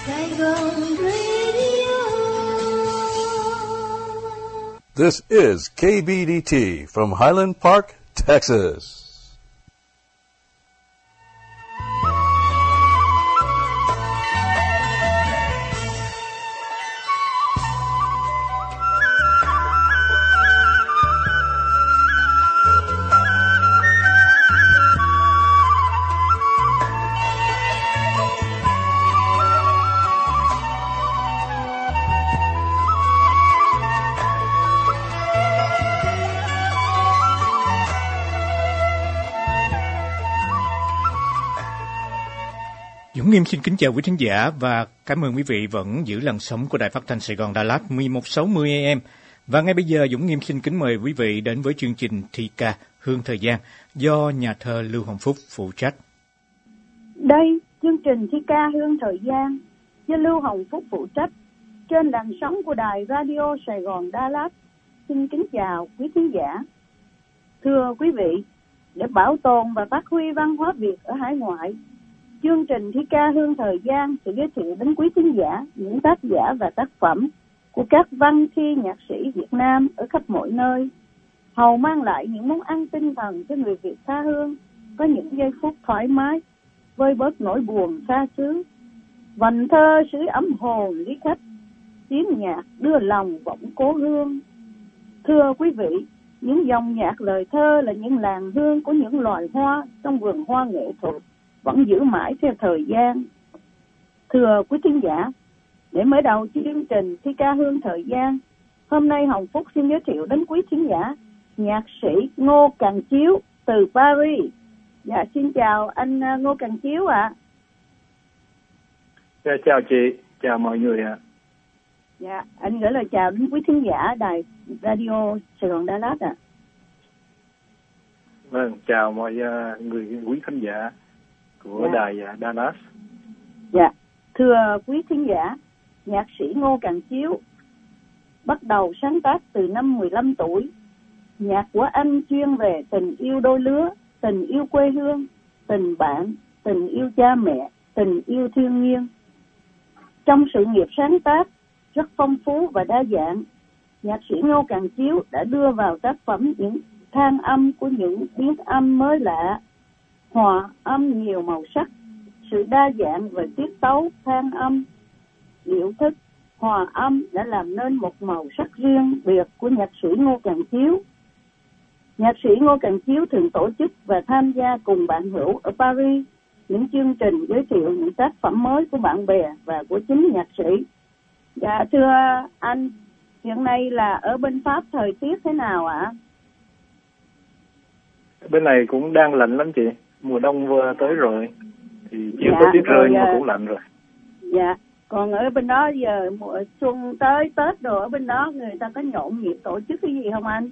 Saigon Radio. This is KBDT from Highland Park, Texas. Dũng Nghiêm xin kính chào quý thính giả và cảm ơn quý vị vẫn giữ làn sóng của Đài Phát thanh Sài Gòn Đà Lạt 1160 AM. Và ngay bây giờ Dũng Nghiêm xin kính mời quý vị đến với chương trình thi ca Hương Thời Gian do nhà thơ Lưu Hồng Phúc phụ trách. Đây, chương trình thi ca Hương Thời Gian do Lưu Hồng Phúc phụ trách trên làn sóng của Đài Radio Sài Gòn Đà Lạt. Xin kính chào quý thính giả. Thưa quý vị, để bảo tồn và phát huy văn hóa Việt ở hải ngoại, chương trình thi ca Hương Thời Gian sẽ giới thiệu đến quý thính giả những tác giả và tác phẩm của các văn thi nhạc sĩ Việt Nam ở khắp mọi nơi, hầu mang lại những món ăn tinh thần cho người Việt tha hương, có những giây phút thoải mái, vơi bớt nỗi buồn xa xứ. Vần thơ sưởi ấm hồn lý khách, tiếng nhạc đưa lòng vọng cố hương. Thưa quý vị, những dòng nhạc lời thơ là những làn hương của những loài hoa trong vườn hoa nghệ thuật vẫn giữ mãi theo thời gian. Thưa quý thính giả, để mở đầu chương trình thi ca Hương Thời Gian, hôm nay Hồng Phúc xin giới thiệu đến quý thính giả nhạc sĩ Ngô Cằn Chiếu từ Paris. Dạ, xin chào anh Ngô Cằn Chiếu ạ. Dạ, chào chị, chào mọi người ạ. Dạ, anh gửi lời chào đến quý thính giả Đài Radio Sài Gòn Đà Lạt ạ. Vâng, chào mọi người quý khán giả của Đài Đà Lạt. Dạ, thưa quý thính giả, nhạc sĩ Ngô Cằn Chiếu bắt đầu sáng tác từ năm 15 tuổi. Nhạc của anh chuyên về tình yêu đôi lứa, tình yêu quê hương, tình bạn, tình yêu cha mẹ, tình yêu thiên nhiên. Trong sự nghiệp sáng tác rất phong phú và đa dạng, nhạc sĩ Ngô Cằn Chiếu đã đưa vào tác phẩm những than âm của những biến âm mới lạ, hòa âm nhiều màu sắc, sự đa dạng về tiết tấu, than âm, điệu thức, hòa âm đã làm nên một màu sắc riêng biệt của nhạc sĩ Ngô Cằn Chiếu. Nhạc sĩ Ngô Cằn Chiếu thường tổ chức và tham gia cùng bạn hữu ở Paris những chương trình giới thiệu những tác phẩm mới của bạn bè và của chính nhạc sĩ. Dạ, thưa anh, hiện nay là ở bên Pháp thời tiết thế nào ạ? Bên này cũng đang lạnh lắm chị, mùa đông vừa tới rồi, thì chưa có tuyết rơi nhưng mà cũng lạnh rồi. Dạ, còn ở bên đó giờ mùa xuân tới Tết rồi, ở bên đó người ta có nhộn nhịp tổ chức cái gì không anh?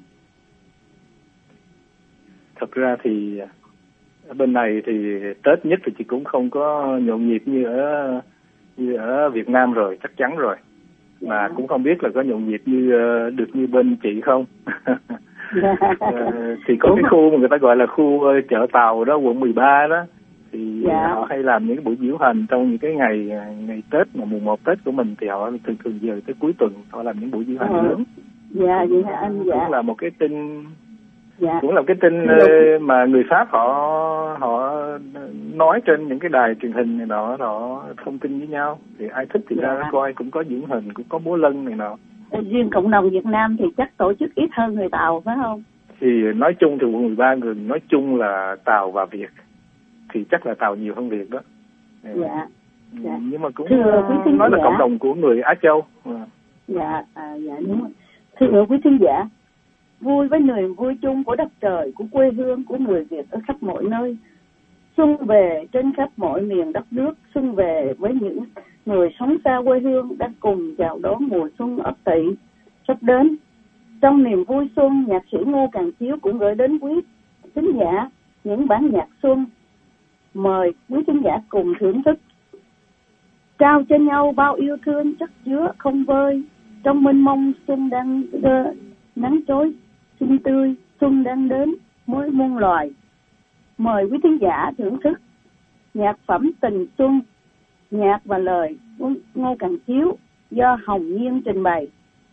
Thật ra thì ở bên này thì Tết nhất thì chị cũng không có nhộn nhịp như ở Việt Nam rồi, chắc chắn rồi. Mà cũng không biết là có nhộn nhịp được như bên chị không. Thì có cái khu mà người ta gọi là khu chợ Tàu đó, quận 13 đó, thì họ hay làm những buổi diễu hành trong những cái ngày Tết, mà mùng 1 Tết của mình thì họ thường giờ tới cuối tuần họ làm những buổi diễu hành lớn. Dạ, vậy hả anh? Dạ. Cũng là một cái tin, cũng là cái tin mà người Pháp họ nói trên những cái đài truyền hình này nọ, họ thông tin với nhau, thì ai thích thì ra coi, cũng có diễn hình, cũng có múa lân này nọ. Riêng cộng đồng Việt Nam thì chắc tổ chức ít hơn người Tàu phải không? Thì nói chung thì quận 13 người nói chung là Tàu và Việt, thì chắc là Tàu nhiều hơn Việt đó. Dạ. Nhưng mà cũng nói là cộng đồng của người Á Châu. Dạ, đúng rồi. Thưa quý thính giả, vui với niềm vui chung của đất trời, của quê hương của người Việt ở khắp mọi nơi. Xuân về trên khắp mọi miền đất nước, xuân về với những người sống xa quê hương đang cùng chào đón mùa xuân Ất Tỵ sắp đến. Trong niềm vui xuân, nhạc sĩ Ngô Cằn Chiếu cũng gửi đến quý thính giả những bản nhạc xuân. Mời quý thính giả cùng thưởng thức. Trao cho nhau bao yêu thương chất chứa không vơi, trong mênh mông xuân đang nắng chói xinh tươi, xuân đang đến mới muôn loài. Mời quý thính giả thưởng thức nhạc phẩm Tình Xuân, nhạc và lời của Ngô Cằn Chiếu do Hồng Nhiên trình bày.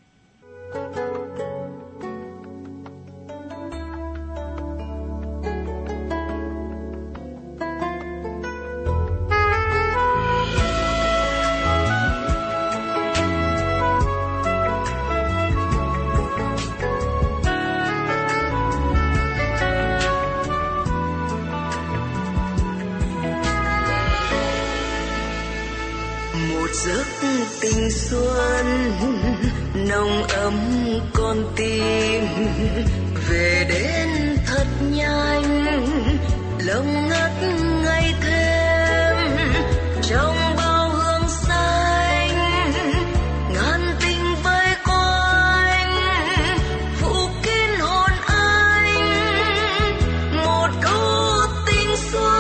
Giấc tình xuân nồng ấm con tim về đến thật nhanh, lòng ngất ngây thêm trong bao hương xanh, ngàn tình vây quanh phủ kín hồn anh một câu tình xuân.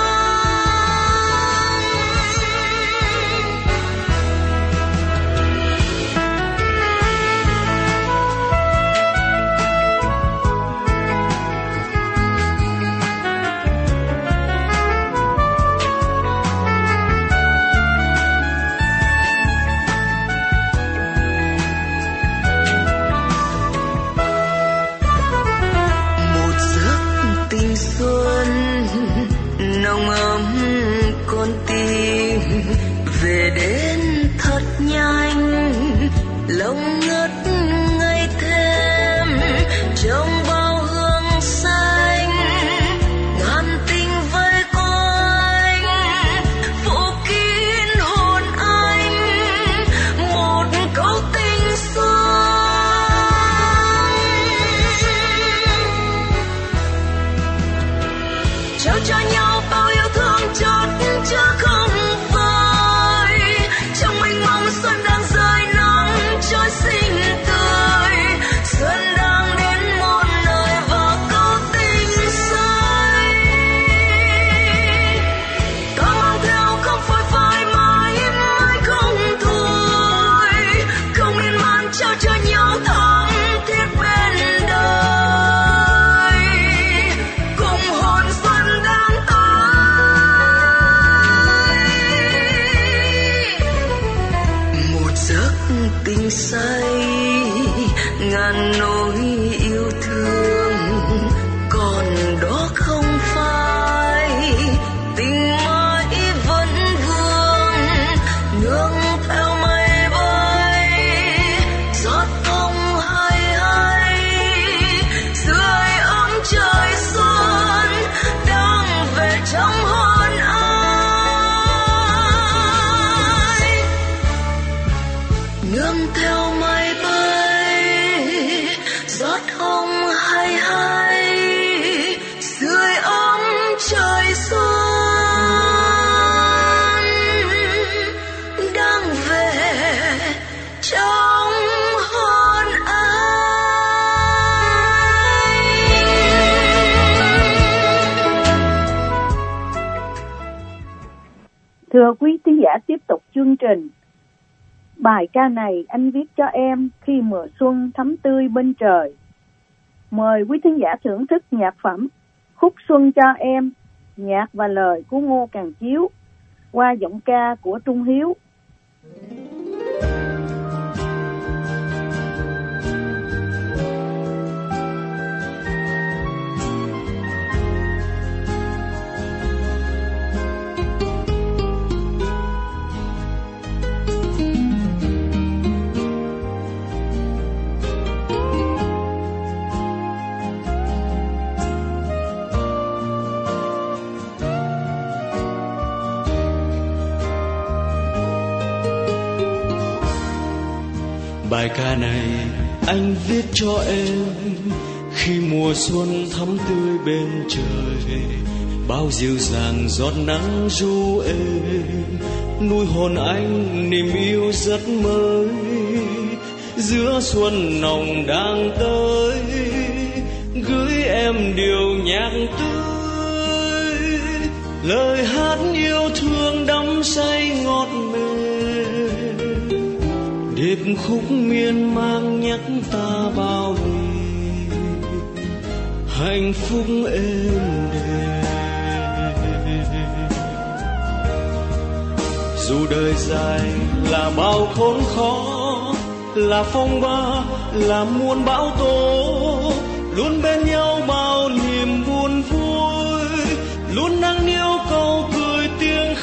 Nồng ấm con tim về đến thật nhanh, lòng ngất ngây thêm trong bao hương xanh, ngàn tình vây quanh phủ kín hồn anh một câu tình xuân. Trao cho nhau bao yêu thương chót chứa không vơi, trong mênh mông xuân đang rơi nắng trôi xinh tươi, xuân đang đến một lời và câu tình say. Ta mang theo không phai phai mãi mãi không thôi, không miên man trao cho nhau thắm thiết bên đời, cùng hồn xuân đang tình say ngàn nỗi yêu thương, còn đó không phai tình mãi vẫn vương, nương theo mây bay giọt không hay hay, dưới ấm trời xuân đang về trong hồn ai, nương theo mây bay giọt hồng hay hay, dưới ấm trời xuân đang về trong hồn ai. Thưa quý thính giả, tiếp tục chương trình. Bài ca này anh viết cho em khi mùa xuân thắm tươi bên trời. Mời quý thính giả thưởng thức nhạc phẩm Khúc Xuân cho em, nhạc và lời của Ngô Cằn Chiếu qua giọng ca của Trung Hiếu. Bài ca này anh viết cho em khi mùa xuân thắm tươi bên trời, bao dịu dàng giọt nắng ru êm, nuôi hồn anh niềm yêu rất mới, giữa xuân nồng đang tới, gửi em điều nhạc tươi, lời hát yêu thương đắm say ngọt mềm, điệp khúc miên man nhắc ta bao ngày hạnh phúc êm đềm. Dù đời dài là bao khốn khó, là phong ba, là muôn bão tố, luôn bên nhau bao niềm buồn vui, luôn nắng níu câu cười tiếng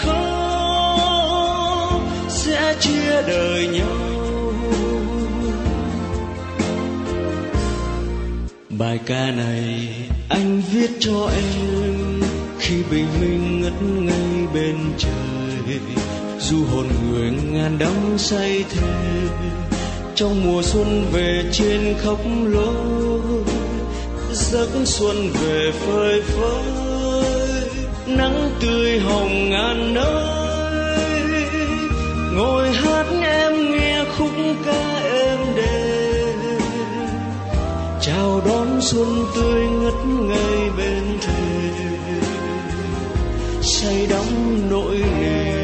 khóc, sẽ chia đời nhau. Bài ca này anh viết cho em khi bình minh ngất ngây bên trời, dù hồn người ngàn đắm say thề, trong mùa xuân về trên khắp lối, giấc xuân về phơi phới, nắng tươi hồng ngàn nơi, ngồi hát em nghe khúc ca êm đềm, chào đón xuân tươi ngất ngây bên thềm, say đắm nỗi niềm.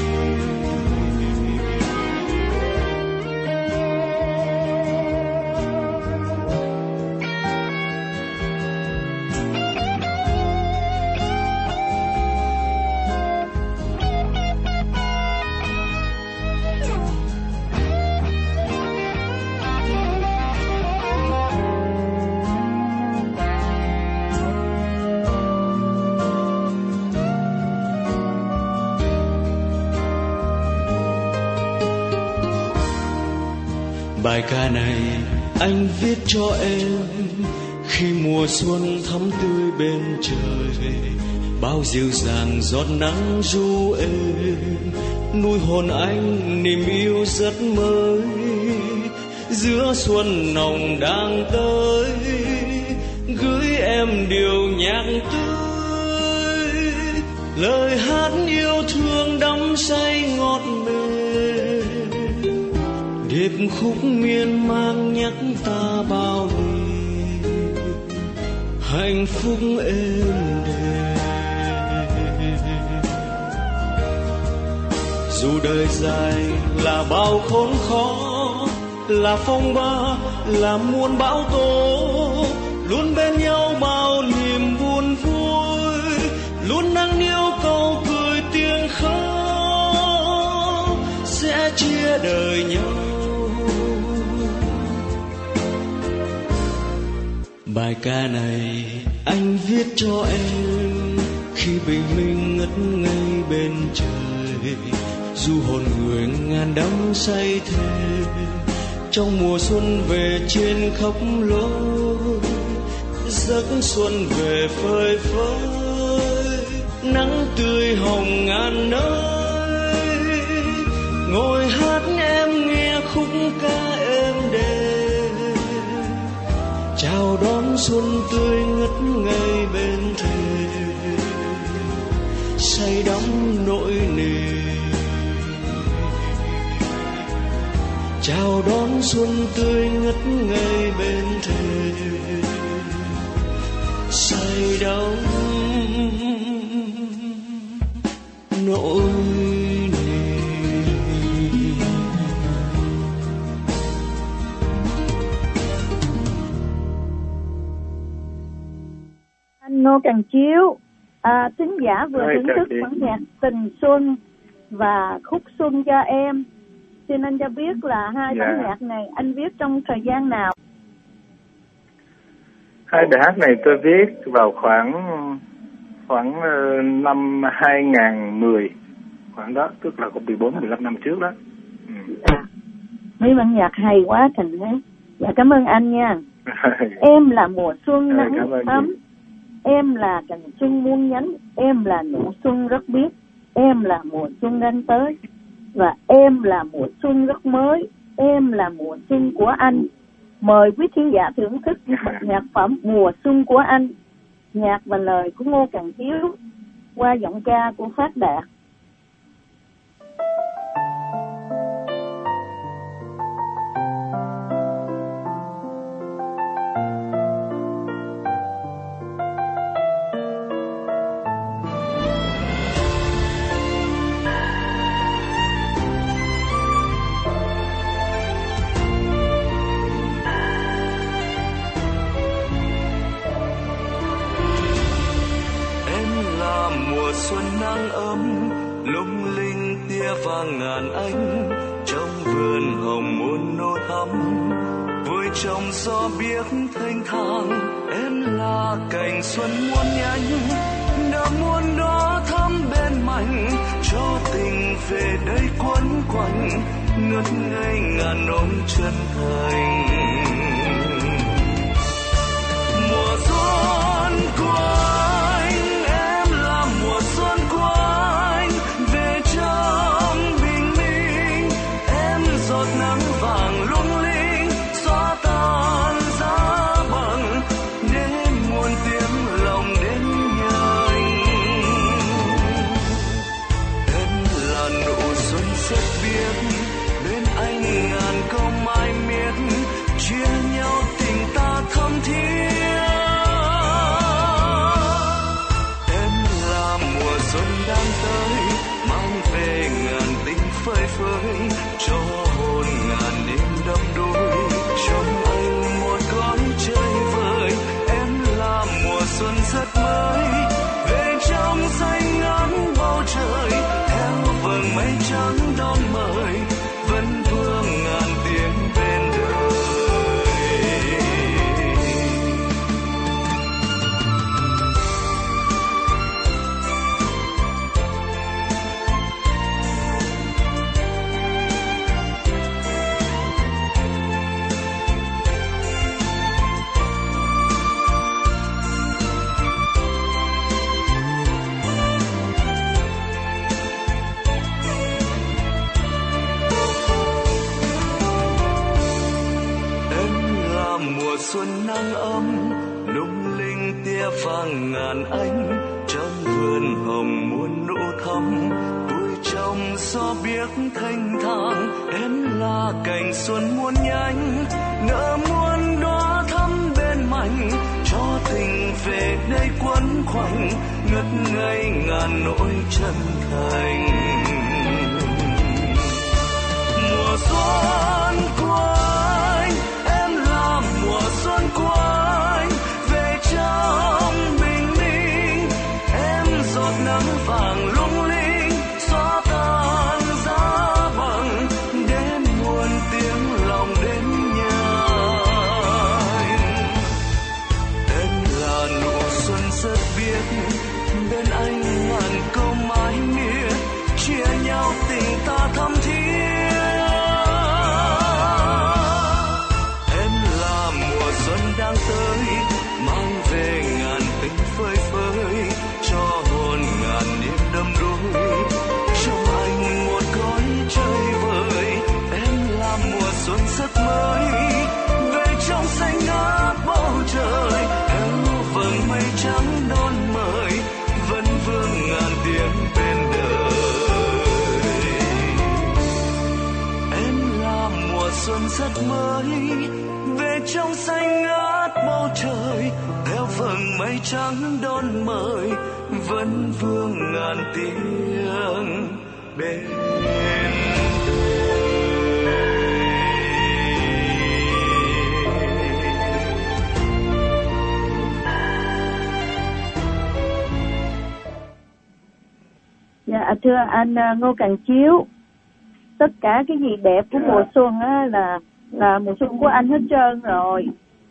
Bài ca này anh viết cho em khi mùa xuân thắm tươi bên trời, bao dịu dàng giọt nắng ru êm, nuôi hồn anh niềm yêu rất mới, giữa xuân nồng đang tới, gửi em điều nhạc tươi, lời hát yêu thương đắm say ngọt mềm, điệp khúc miên man nhắc ta bao niềm hạnh phúc êm đềm. Dù đời dài là bao khốn khó, là phong ba, là muôn bão tố, luôn bên nhau bao niềm buồn vui, luôn nắng níu câu cười tiếng khóc, sẽ chia đời nhau. Bài ca này anh viết cho em khi bình minh ngất ngây bên trời, dù hồn người ngàn đắm say thề, trong mùa xuân về trên khắp lối, giấc xuân về phơi phới, nắng tươi hồng ngàn nơi, ngồi hát em nghe khúc ca êm đềm, chào đón xuân tươi ngất ngây bên thềm, say đắm nỗi niềm, chào đón xuân tươi ngất ngây bên thềm, say đắm nỗi Ngô Cằn Chiếu, thính giả vừa thưởng thức bản nhạc Tình Xuân và Khúc Xuân cho em. Xin anh cho biết là hai bản nhạc này anh viết trong thời gian nào? Hai bài hát này tôi viết vào khoảng năm 2010, khoảng đó, tức là cũng 14-15 năm trước đó. Mấy bản nhạc hay quá Thành đấy. Dạ cảm ơn anh nha. Em là mùa xuân nắng ấm, em là cành xuân muôn nhánh, em là nụ xuân rất biết, em là mùa xuân đang tới, và em là mùa xuân rất mới, em là mùa xuân của anh. Mời quý khán giả thưởng thức nhạc phẩm Mùa Xuân của Anh, nhạc và lời của Ngô Cằn Chiếu qua giọng ca của Phát Đạt. Xuân nắng ấm, ngàn ánh, trong vườn hồng muôn nô thắm, vui trong gió biếc thanh thang. Em là cành xuân muôn nhánh, nở muôn đó thắm bên mảnh, cho tình về đây quấn quanh, ngất ngây ngàn nỗi chân thành. Mùa xuân của anh, em là mùa xuân của anh, về trong bình minh. Em giọt nắng vàng lung linh, xóa tan giá băng, để muôn tiếng lòng đến nhanh. Em là nụ xuân rất biết, bên anh ngàn câu mãi miết, chia nhau tình ta thắm thiết. Em là mùa xuân đang tới, mang về ngàn tình phơi phới, cho hồn ngàn đêm đắm đuối. Trong anh một cõi chơi vơi, em là mùa xuân rất mới, về trong xanh ngắm bầu trời, theo vầng mây trắng đón mời, vẫn vương ngàn tiếng bên đời. Mùa xuân nắng ấm, lung linh tia vàng ngàn ánh, trong vườn hồng muôn nụ thắm, vui trong gió biếc thanh thang. Em là cành xuân muôn nhánh, nở muôn đóa thắm bên mảnh, cho tình về đây quấn quanh, ngất ngây ngàn nỗi chân thành. Mùa xuân của anh, mùa xuân của anh, về trong bình minh. Em giọt nắng vàng lung linh, xóa tan giá băng, để muôn tiếng lòng đến nhanh. Em là nụ xuân rất biết, bên anh ngàn câu mãi miết, chia nhau tình ta thắm thiết. Đang tới, mang về ngàn tình phơi phới, cho hồn ngàn niềm đắm đuối. Trong anh một cõi chơi vơi, em là mùa xuân rất mới, về trong xanh ngát bầu trời, theo vầng mây trắng đón mời, vẫn vương ngàn tiếng bên đời. Em là mùa xuân rất mới, về trong xanh ngát bầu trời, theo vầng mây trắng đón mời, vẫn vương ngàn tiếng bên đời. Dạ, thưa anh Ngô Cằn Chiếu, tất cả cái gì đẹp của mùa xuân á là mùa xuân của anh hết trơn rồi.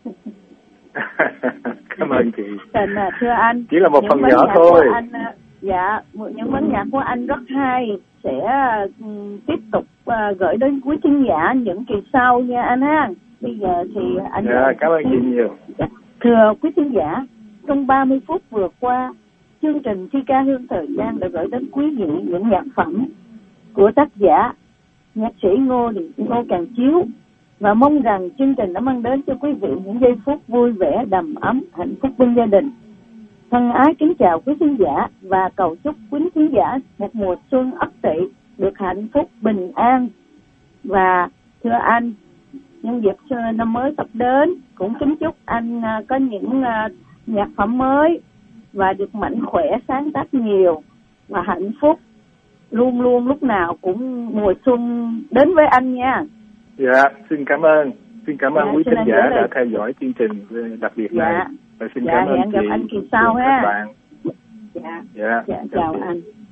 Cảm ơn chị. Thưa anh, chỉ là một phần nhỏ thôi. Anh, dạ, những vấn nhạc của anh rất hay, sẽ tiếp tục gửi đến quý khán giả những kỳ sau nha anh ha. Bây giờ thì anh. Dạ, cảm ơn chị nhiều. Dạ. Thưa quý khán giả, trong 30 phút vừa qua, chương trình Thi ca Hương Thời Gian đã gửi đến quý vị những nhạc phẩm của tác giả nhạc sĩ Ngô Cằn Chiếu, và mong rằng chương trình đã mang đến cho quý vị những giây phút vui vẻ, đầm ấm, hạnh phúc bên gia đình. Thân ái kính chào quý khán giả và cầu chúc quý khán giả một mùa xuân Ất Tỵ được hạnh phúc, bình an. Và thưa anh, nhân dịp năm mới sắp đến, cũng kính chúc anh có những nhạc phẩm mới và được mạnh khỏe, sáng tác nhiều và hạnh phúc, luôn luôn lúc nào cũng mùa xuân đến với anh nha. Dạ, xin cảm ơn. Xin cảm ơn quý khán giả đã theo dõi chương trình đặc biệt này. Và xin cảm ơn hẹn gặp chị anh kỳ sau ha. Các bạn. Dạ, chào anh.